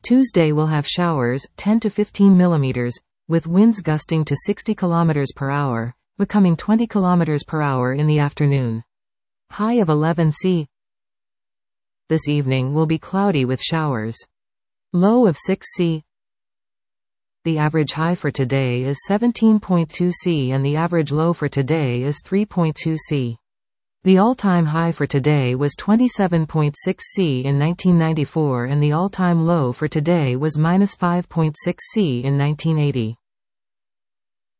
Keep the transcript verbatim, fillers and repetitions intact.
Tuesday will have showers, ten to fifteen millimeters, with winds gusting to sixty kilometers per hour, becoming twenty kilometers per hour in the afternoon. High of eleven C. This evening will be cloudy with showers. Low of six C. The average high for today is seventeen point two C and the average low for today is three point two C. The all-time high for today was twenty-seven point six C in nineteen ninety-four and the all-time low for today was minus five point six C in nineteen eighty.